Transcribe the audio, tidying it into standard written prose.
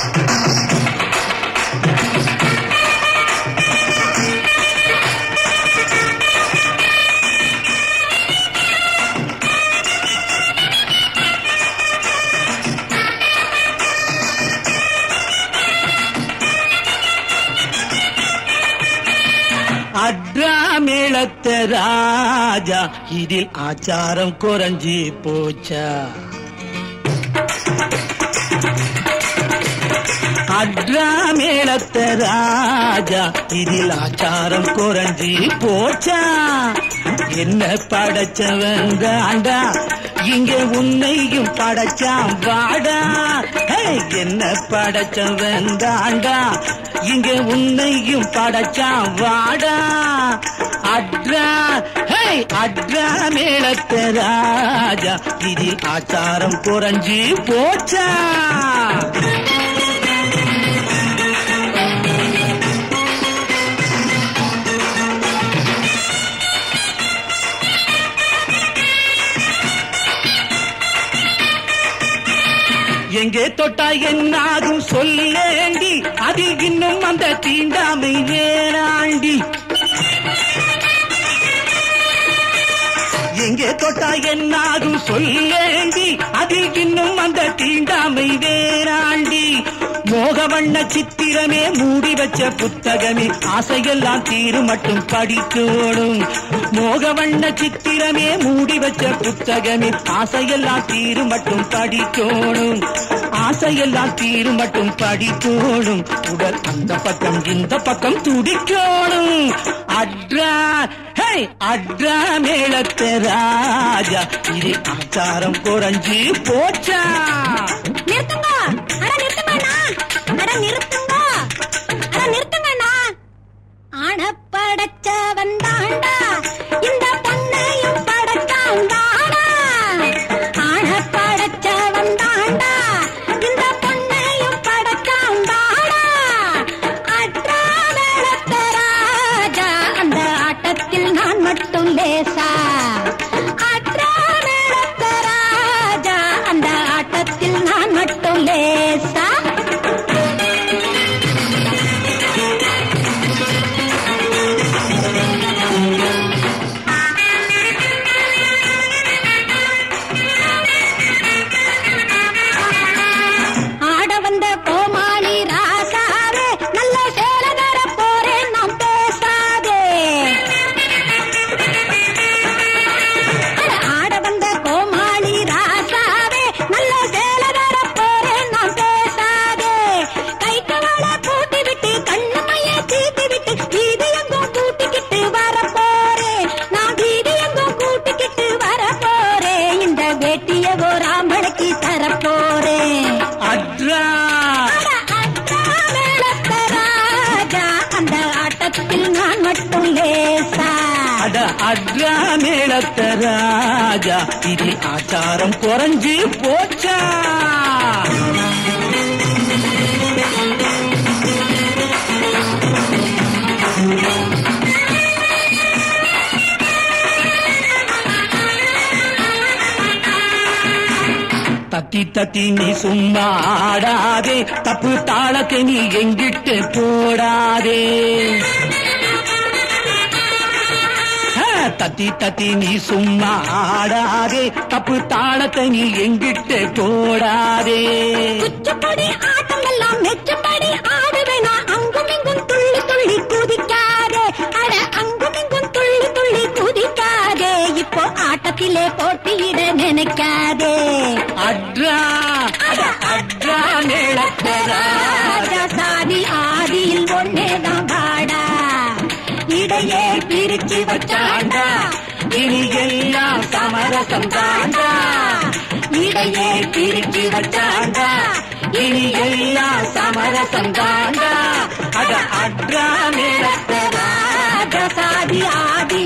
அட்ரா மேளத்த ராஜா இதில் ஆச்சாரம் குறைஞ்சி போச்சா? அட்ரா மேளத்த ராஜா இதில் ஆச்சாரம் குறைஞ்சி போச்சா? என்ன படைச்சவன் தாண்டா இங்க உன்னையும் படைச்சான் வாடா. என்ன படைச்சவன் தாண்டா இங்க உன்னையும் படைச்சான் வாடா. அட்ரா அட்ரா மேளத்த ராஜா இதில் ஆச்சாரம் குறைஞ்சி போச்சா? எங்கே தொட்டா என்னாகும் சொல்லேண்டி, அது இன்னும் அந்த தீண்டாமை வேறாண்டி. எங்கே தொட்டா என்னாகும் சொல்லேண்டி, அது இன்னும் அந்த தீண்டாமை வேறாண்டி. மோகவண்ண சித்திரமே மூடி வச்ச புத்தகமே ஆசையெல்லாம் தீரும் மட்டும் படிக்கணும். மோகவண்ண சித்திரமே மூடி வச்ச புத்தகமே ஆசையெல்லாம் தீரும் மட்டும் படிக்கணும். ஆசையெல்லாம் தீரும் மட்டும் படிக்கணும். உடல் அந்த பக்கம் இந்த பக்கம் துடிக்கணும். அட்ரா அட்ரா மேளத்த ராஜா இது ஆச்சாரம் குறைஞ்சி போச்சா? ஆணப்படைச்சவன் தாண்டா இந்த பொண்ணையும் படைச்சான் தாண்டா. ஆணப்படைச்சவன் தாண்டா இந்த பொண்ணையும் படைச்சான் தாண்டா. அட்ரா மேளத்த ராஜா அந்த ஆட்டத்தில் நான் மட்டும் லேசா. அட்ரா மேளத்த ராஜா அந்த ஆட்டத்தில் நான் மட்டும் லேசா. அட்ரா மேளத்த ராஜா இது ஆச்சாரம் குறைஞ்சி போச்சா? தத்தி தத்தி நீ சும்மா ஆடாதே, தப்பு தாளத்தை நீ எங்கிட்டு போடாதே. தத்தி தத்தி நீ சும்மா ஆடாதே, தப்பு தாளத்தை நீ எங்கிட்டு போடாதே. குச்சிப்படி ஆட்டம் எல்லாம் மெச்சும்படி ஆடுவேனா, அங்கும் இங்கும் துள்ளி துள்ளி குதிக்காதே. அட அங்கும் இங்கும் துள்ளி துள்ளி குதிக்காதே. இப்போ ஆட்டத்திலே போட்டியிட நினைக்காதே. அட்ரா அட்ரா மேளத்த ராஜா சாதி ஆதியில் ஒன்னேதான் பாடா. இடையே பிரிச்சு வச்சாண்டா இனி எல்லாம் சமரசம் தாண்டா. இடையே பிரிச்சு வச்சாண்டா இனி எல்லாம் சமரசம் தாண்டா. அட அட்ரா மேளத்த ராஜா சாதி ஆதி